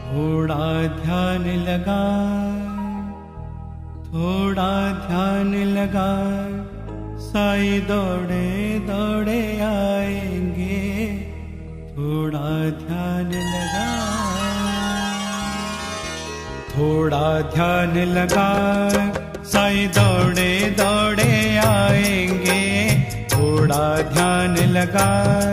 थोड़ा ध्यान लगा, थोड़ा ध्यान लगा, साईं दौड़े दौड़े आएंगे। थोड़ा ध्यान लगा, थोड़ा ध्यान लगा, साईं दौड़े दौड़े आएंगे। थोड़ा ध्यान लगा,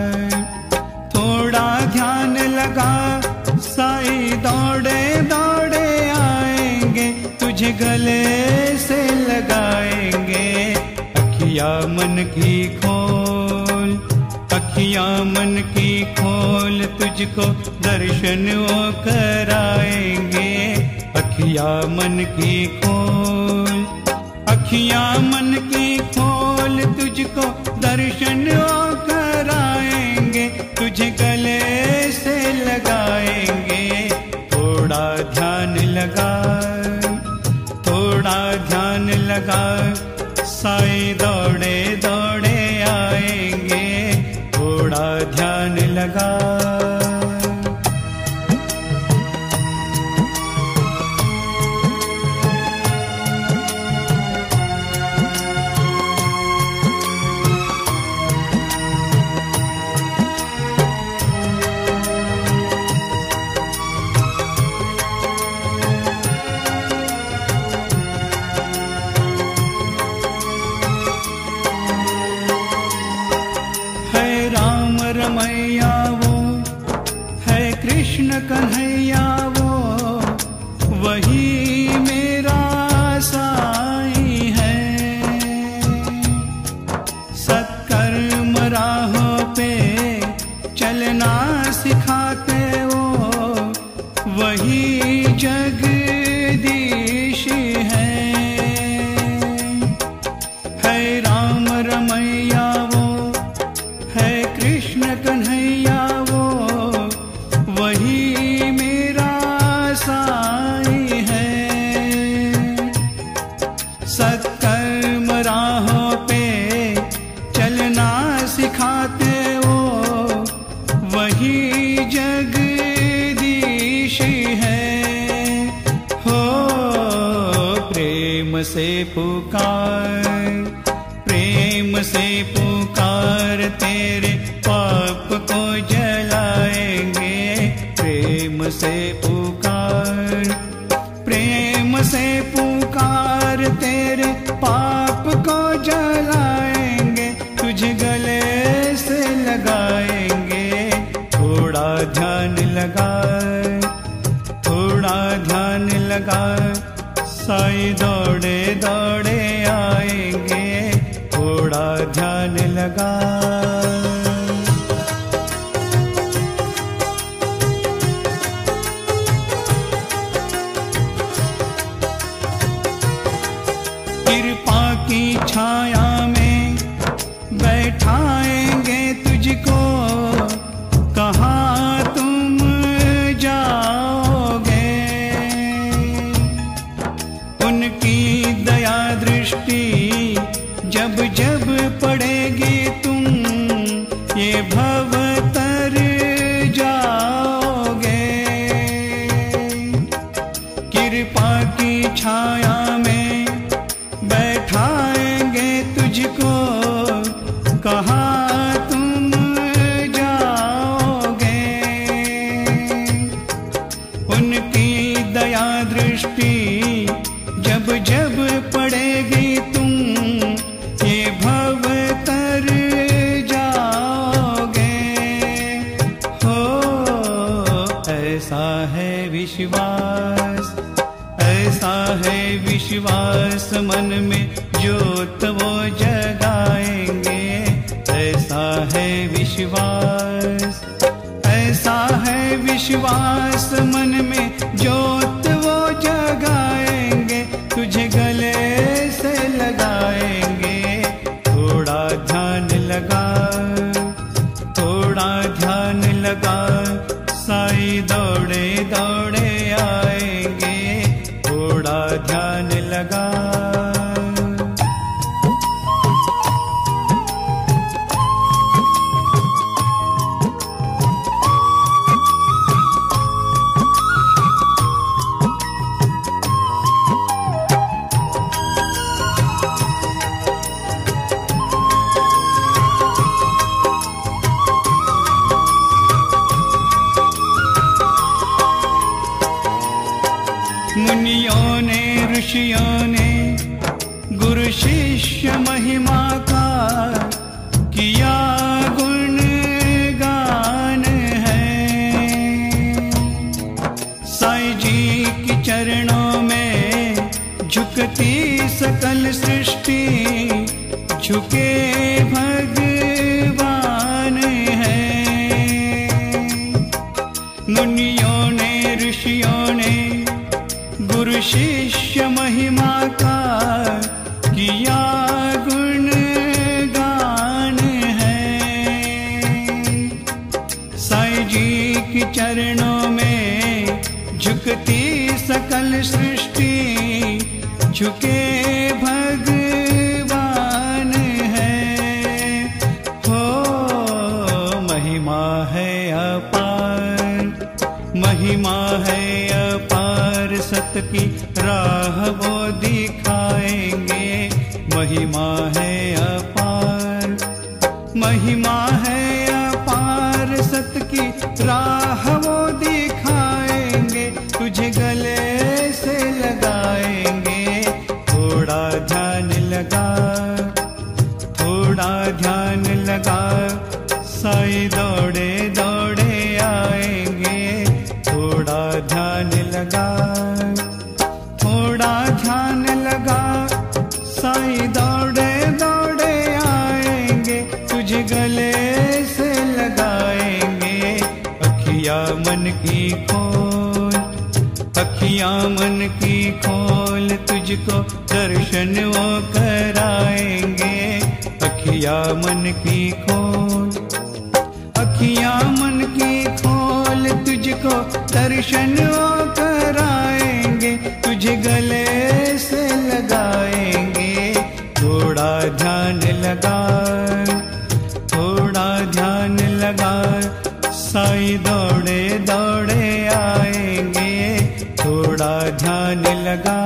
थोड़ा ध्यान लगा, साईं दौड़े दौड़े आएंगे। तुझे गले से लगाएंगे। अखियाँ मन की खोल, अखियाँ मन की खोल, तुझको दर्शन वो कराएंगे। अखियाँ मन की खोल, अखियाँ मन की खोल, तुझको दर्शन वो कराएंगे। तुझे गले से लगाएंगे। थोड़ा ध्यान लगा, थोड़ा ध्यान लगा, साईं दौड़े दौड़े आएंगे। थोड़ा ध्यान लगा। रमैया वो है कृष्ण कन्हैया, वो वही मेरा साईं है। सत्कर्म राहों पे चलना सिखाते वो, वही जगदीश है। राम रमैया वो है कृष्ण कन्हैया, वो वही मेरा साईं है। सत्कर्म राहों पे चलना सिखाते वो, वही जगदीश है। हो प्रेम से पुकार, प्रेम से पुकार, तेरे पाप को जलाएंगे। प्रेम से पुकार, प्रेम से पुकार, तेरे पाप को जलाएंगे। तुझे गले से लगाएंगे। थोड़ा ध्यान लगा, थोड़ा ध्यान लगा, साईं दौड़े दौड़े आएंगे। थोड़ा ध्यान लगा। कृपा की छाया में बैठाएंगे तुझको, कहाँ तुम जाओगे। उनकी दया दृष्टि जब जब पड़ेगी, तुम ये भव तर जाओगे। कृपा की छाया में बैठाएंगे तुझको, कहाँ तुम जाओगे। उनकी दया दृष्टि जब जब पड़ेगी, तुम ये भव तर जाओगे। हो ऐसा है विश्वास, ऐसा है विश्वास, मन में ज्योत वो जगाएंगे। ऐसा है विश्वास, ऐसा है विश्वास, मन में ज्योत वो जगाएंगे। तुझे गले से लगाएंगे। थोड़ा ध्यान लगा, थोड़ा ध्यान लगा, साईं दौड़े दौड़े आएंगे। थोड़ा ध्यान लगा। सृष्टि झुके भगवान है। मुनियों ने ऋषियों ने गुरु शिष्य महिमा का किया गुणगान है। साईं जी के चरणों में झुकती सकल सृष्टि झुके भगवान है। हो महिमा है अपार, महिमा है अपार, सत की राह वो दिखाएंगे। महिमा है अपार, महिमा है अपार, सत की राह वो दिखाएंगे। तुझे गले से लगाएंगे, थोड़ा ध्यान लगा, थोड़ा ध्यान लगा। साईं दौड़े दौड़े आएंगे, थोड़ा ध्यान लगा, थोड़ा ध्यान लगा। साईं दौड़े दौड़े आएंगे, तुझे गले से लगाएंगे। अखियाँ मन की खोल, अखियाँ मन की खोल, तुझको दर्शन वो कराएंगे। अखियाँ मन की खोल, अखियाँ मन की खोल, तुझको दर्शन वो कराएंगे। तुझे गले से लगाएंगे, थोड़ा ध्यान लगा, थोड़ा ध्यान लगा। साईं दौड़े दौड़े आएंगे, थोड़ा ध्यान लगा।